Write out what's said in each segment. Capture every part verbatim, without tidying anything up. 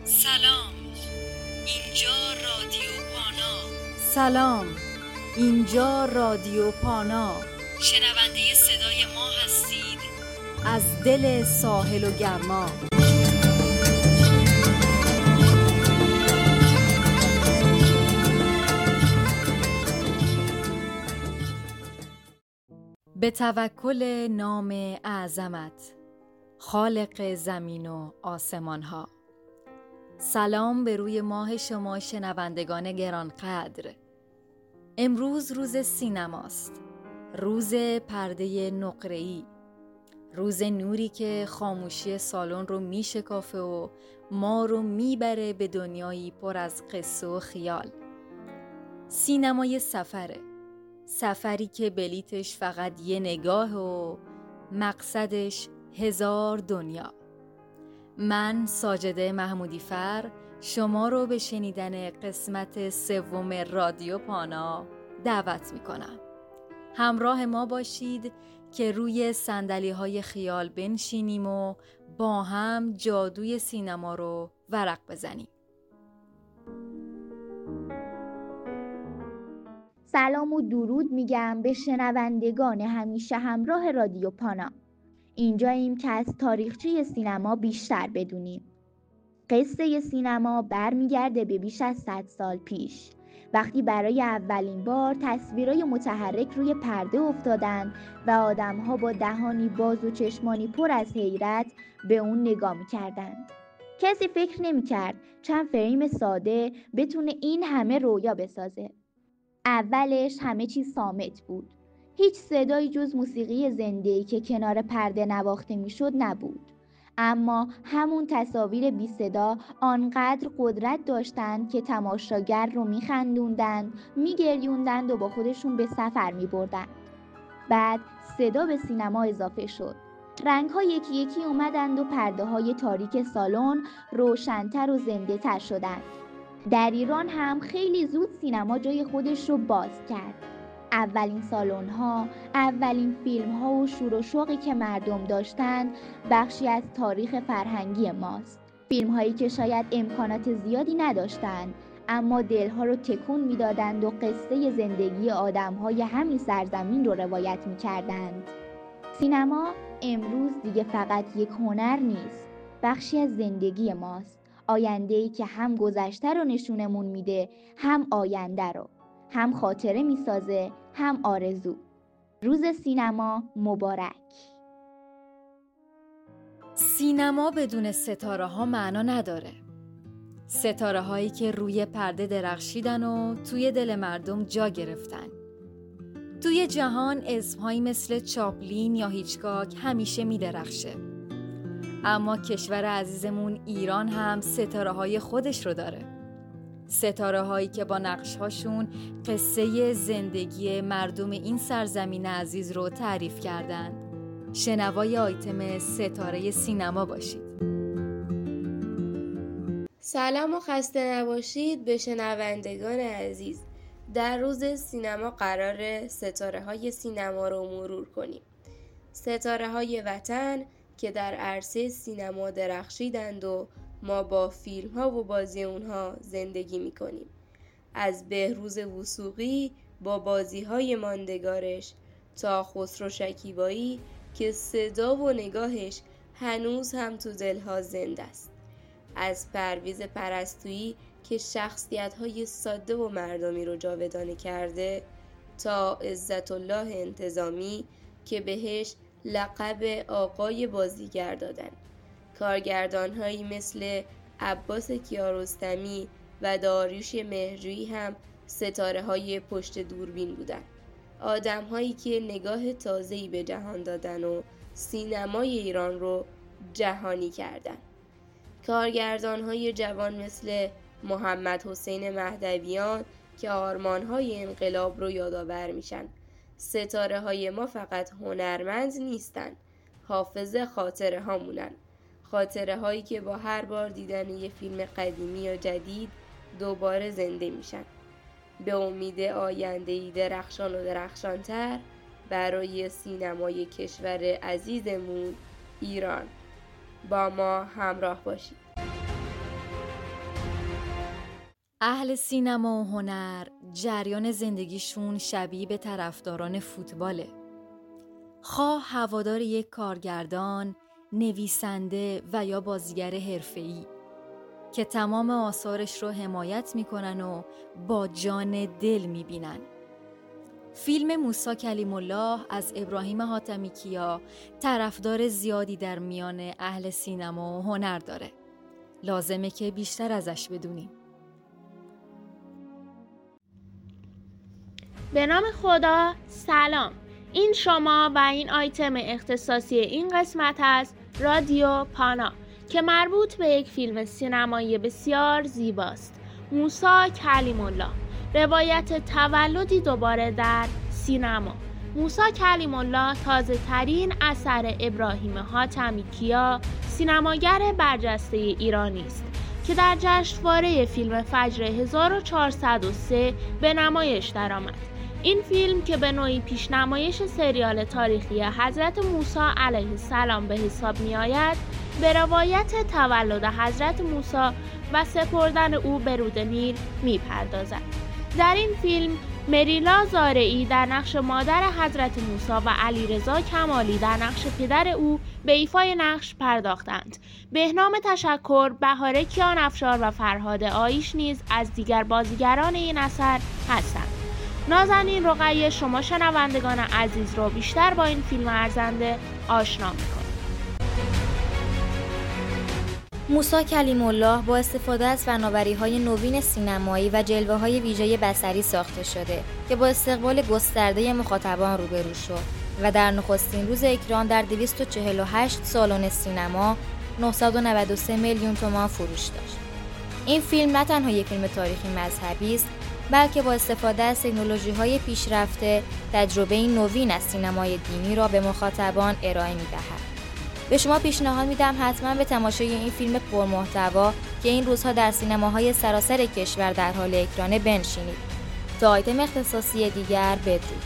سلام، اینجا رادیو پانا. سلام، اینجا رادیو پانا. شنونده صدای ما هستید از دل ساحل و گرما. به توکل نام اعظمت، خالق زمین و آسمان ها. سلام به روی ماه شما شنوندگان گرانقدر. امروز روز سینماست، روز پرده نقره‌ای، روز نوری که خاموشی سالن رو میشکافه و ما رو میبره به دنیایی پر از قصه و خیال. سینمای سفره، سفری که بلیتش فقط یه نگاه و مقصدش هزار دنیا. من ساجده محمودی فر شما رو به شنیدن قسمت سوم رادیو پانا دعوت میکنم. همراه ما باشید که روی صندلی‌های خیال بنشینیم و با هم جادوی سینما رو ورق بزنیم. سلام و درود میگم به شنوندگان همیشه همراه رادیو پانا. اینجاییم که از تاریخچه سینما بیشتر بدونیم. قصه سینما برمیگرده به بیش از صد سال پیش، وقتی برای اولین بار تصویرای متحرک روی پرده افتادن و آدم‌ها با دهانی باز و چشمانی پر از حیرت به اون نگاه می‌کردند. کسی فکر نمی‌کرد چند فریم ساده بتونه این همه رویا بسازه. اولش همه چیز صامت بود. هیچ صدایی جز موسیقی زنده‌ای که کنار پرده نواخته میشد نبود. اما همون تصاویر بی صدا آنقدر قدرت داشتند که تماشاگر رو میخندوندند، میگریوندند و با خودشون به سفر میبردند. بعد صدا به سینما اضافه شد. رنگ‌ها یکی یکی اومدند و پرده‌های تاریک سالن روشن‌تر و زنده‌تر شدند. در ایران هم خیلی زود سینما جای خودش رو باز کرد. اولین سالن‌ها، اولین فیلم‌ها و شور و شوقی که مردم داشتن بخشی از تاریخ فرهنگی ماست. فیلم‌هایی که شاید امکانات زیادی نداشتند اما دلها رو تکون می‌دادند و قصه زندگی آدم‌های همین سرزمین رو روایت می‌کردند. سینما امروز دیگه فقط یک هنر نیست، بخشی از زندگی ماست. آینده‌ای که هم گذشته رو نشونمون میده، هم آینده رو، هم خاطره میسازه، هم آرزو. روز سینما مبارک. سینما بدون ستاره ها معنا نداره. ستاره هایی که روی پرده درخشیدن و توی دل مردم جا گرفتن. توی جهان اسمهایی مثل چاپلین یا هیچکاک همیشه می درخشه. اما کشور عزیزمون ایران هم ستاره های خودش رو داره. ستاره هایی که با نقش هاشون قصه زندگی مردم این سرزمین عزیز رو تعریف کردند. شنوای آیتم ستاره سینما باشید. سلام و خسته نباشید به شنوندگان عزیز. در روز سینما قرار ستاره های سینما رو مرور کنیم. ستاره های وطن که در عرصه سینما درخشیدند و ما با فیلم ها و بازی اونها زندگی می کنیم. از بهروز وثوقی با بازی های ماندگارش تا خسرو شکیبایی که صدا و نگاهش هنوز هم تو دلها زنده است. از پرویز پرستویی که شخصیت های ساده و مردمی رو جاودانه کرده تا عزت الله انتظامی که بهش لقب آقای بازیگر دادن. کارگردان هایی مثل عباس کیارستمی و داریوش مهرجویی هم ستاره های پشت دوربین بودن. آدم هایی که نگاه تازه‌ای به جهان دادن و سینمای ایران رو جهانی کردن. کارگردان های جوان مثل محمد حسین مهدویان که آرمان های انقلاب رو یادآور میشن. ستاره های ما فقط هنرمند نیستن، حافظ خاطره هامونن. خاطره هایی که با هر بار دیدن یه فیلم قدیمی یا جدید دوباره زنده میشن. به امید آینده‌ای درخشان و درخشانتر برای سینمای کشور عزیزمون ایران. با ما همراه باشید. اهل سینما و هنر جریان زندگیشون شبیه به طرفداران فوتباله. خواه هوادار یک کارگردان، نویسنده و یا بازیگر حرفه‌ای که تمام آثارش رو حمایت میکنن و با جان دل میبینن. فیلم موسی کلیم الله از ابراهیم حاتمی کیا طرفدار زیادی در میان اهل سینما و هنر داره. لازمه که بیشتر ازش بدونیم. به نام خدا، سلام. این شما و این آیتم اختصاصی این قسمت است رادیو پانا که مربوط به یک فیلم سینمایی بسیار زیباست. موسی کلیم الله، روایت تولدی دوباره در سینما. موسی کلیم الله تازه ترین اثر ابراهیم حاتمی کیا، سینماگر برجسته ایرانی است که در جشنواره فیلم فجر هزار و چهارصد و سه به نمایش درآمد. این فیلم که به نوعی پیشنمایش سریال تاریخی حضرت موسی علیه السلام به حساب می آید، به روایت تولد حضرت موسی و سپردن او به رود نیل می پردازد. در این فیلم مریلا زارعی در نقش مادر حضرت موسی و علیرضا کمالی در نقش پدر او به ایفای نقش پرداختند. بهنام تشکر، بهاره کیانفشار و فرهاد آیش نیز از دیگر بازیگران این اثر هستند. نازنین رقیه شما شنوندگان عزیز را بیشتر با این فیلم ارزنده آشنا می‌کند. موسی کلیم الله با استفاده از فناوری‌های نوین سینمایی و جلوه‌های ویژه بصری ساخته شده که با استقبال گسترده مخاطبان روبرو شد و در نخستین روز اکران در دویست و چهل و هشت سالن سینما نهصد و نود و سه میلیون تومان فروش داشت. این فیلم نه تنها یک فیلم تاریخی مذهبی است، بلکه با استفاده از تکنولوژی‌های پیشرفته تجربه نوین از سینمای دینی را به مخاطبان ارائه می‌دهد. به شما پیشنهاد میدم حتما به تماشای این فیلم پرمحتوا که این روزها در سینماهای سراسر کشور در حال اکرانه بنشینید. تا آیتم اختصاصی دیگر بدرود.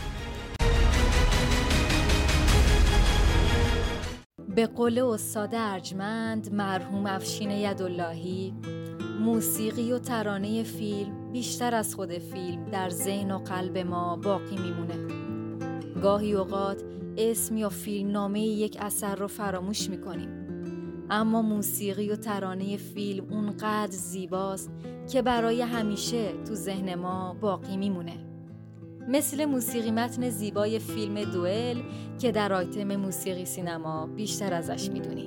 به قول استاد ارجمند مرحوم افشین یداللهی، موسیقی و ترانه فیلم بیشتر از خود فیلم در ذهن و قلب ما باقی میمونه. گاهی اوقات اسم یا فیلم نامه یک اثر رو فراموش میکنیم، اما موسیقی و ترانه فیلم اونقدر زیباست که برای همیشه تو ذهن ما باقی میمونه. مثل موسیقی متن زیبای فیلم دوئل که در آیتم موسیقی سینما بیشتر ازش میدونیم.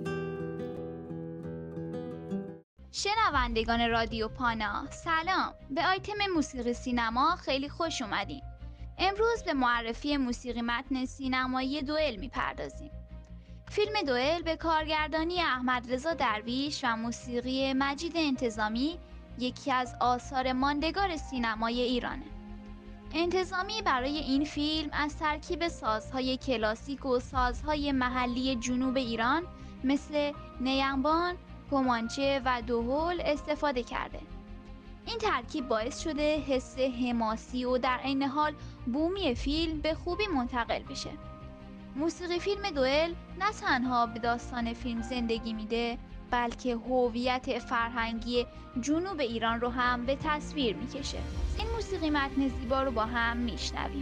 شنوندگان رادیو پانا، سلام. به آیتم موسیقی سینما خیلی خوش اومدین. امروز به معرفی موسیقی متن سینمایی دوئل میپردازیم. فیلم دوئل به کارگردانی احمد رضا درویش و موسیقی مجید انتظامی یکی از آثار ماندگار سینمای ایرانه. انتظامی برای این فیلم از ترکیب سازهای کلاسیک و سازهای محلی جنوب ایران مثل نیمبان، کمانچه و دهل استفاده کرده. این ترکیب باعث شده حس حماسی و در عین حال بومی فیلم به خوبی منتقل بشه. موسیقی فیلم دوئل نه تنها به داستان فیلم زندگی میده، بلکه هویت فرهنگی جنوب ایران رو هم به تصویر میکشه. این موسیقی متن زیبا رو با هم میشنویم.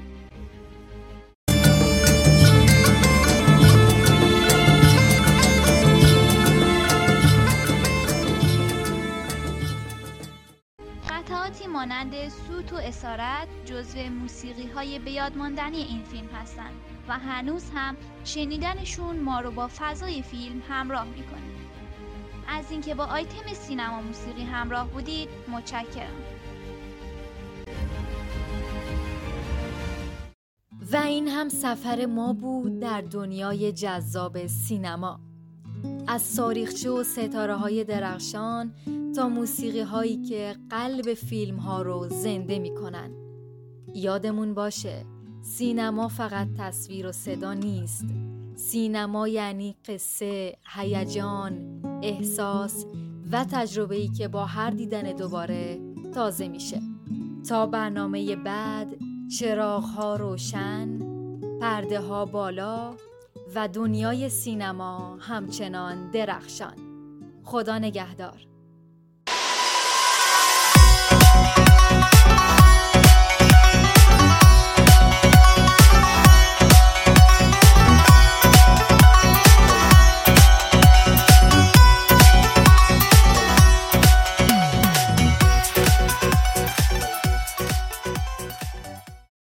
قطعاتی مانند سوت و اسارت جزو موسیقی های بیادماندنی این فیلم هستند و هنوز هم شنیدنشون ما رو با فضای فیلم همراه میکنه. از اینکه با آیتم سینما موسیقی همراه بودید متشکرم. و این هم سفر ما بود در دنیای جذاب سینما. از ساریخچه و ستاره های درخشان تا موسیقی هایی که قلب فیلم ها رو زنده می کنن. یادمون باشه سینما فقط تصویر و صدا نیست. سینما یعنی قصه، هیجان، احساس و تجربه‌ای که با هر دیدن دوباره تازه میشه. تا برنامه بعد، چراغ‌ها روشن، پرده‌ها بالا و دنیای سینما همچنان درخشان. خدا نگهدار.